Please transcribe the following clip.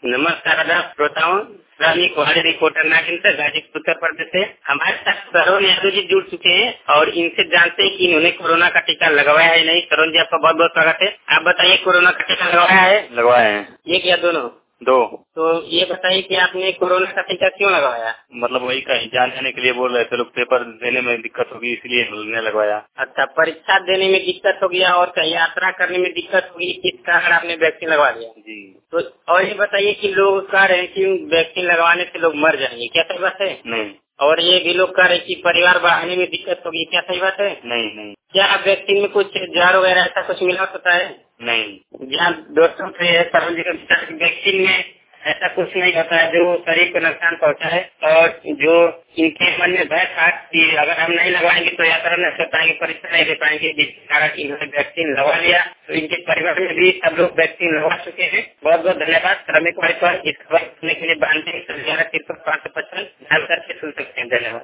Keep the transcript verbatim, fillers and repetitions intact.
नमस्कार आदाब श्रोताओं, श्रमिक वाले रिपोर्टर नागिन गाजीपुर उत्तर प्रदेश से हमारे साथ सरोन यादव जी जुड़ चुके हैं और इनसे जानते हैं कि इन्होंने कोरोना का टीका लगवाया है नहीं। सरोन जी, आपका बहुत बहुत स्वागत है। आप बताइए, कोरोना का टीका लगवाया है? लगवाए हैं। एक या दोनों? दो। तो ये बताइए कि आपने कोरोना का टीका क्यों लगवाया? मतलब वही कहीं जान जाने के लिए बोल रहे थे लोग, पेपर देने में दिक्कत होगी इसलिए हमने लगवाया। अच्छा, परीक्षा देने में दिक्कत हो गया और कहीं यात्रा करने में दिक्कत होगी, किस कारण आपने वैक्सीन लगवा लिया? जी। तो और ये बताइए कि लोग कह रहे हैं कि वैक्सीन लगवाने से लोग मर जाएंगे, क्या सही बात है? नहीं। और ये भी लोग कह रहे हैं कि परिवार बढ़ाने में दिक्कत होगी, क्या सही बात है? नहीं नहीं। क्या वैक्सीन में कुछ जहर वगैरह ऐसा कुछ मिला होता है? नहीं। जहाँ दोस्तों से सरोज जी का वैक्सीन में ऐसा कुछ नहीं होता है जो शरीर को नुकसान पहुंचाए, और जो इनके मन में भय था कि अगर हम नहीं लगवाएंगे तो यात्रा नहीं कर पाएंगे, परीक्षा नहीं दे पाएंगे, जिसके कारण इन्होंने वैक्सीन लगवा लिया। तो इनके परिवार में भी सब लोग वैक्सीन लगवा चुके हैं। बहुत बहुत धन्यवाद। श्रमिक वाले पर इस खबर सुनने के लिए बानवे ग्यारह तिरपन पाँच सौ पचपन डाल करके सुन सकते हैं। धन्यवाद।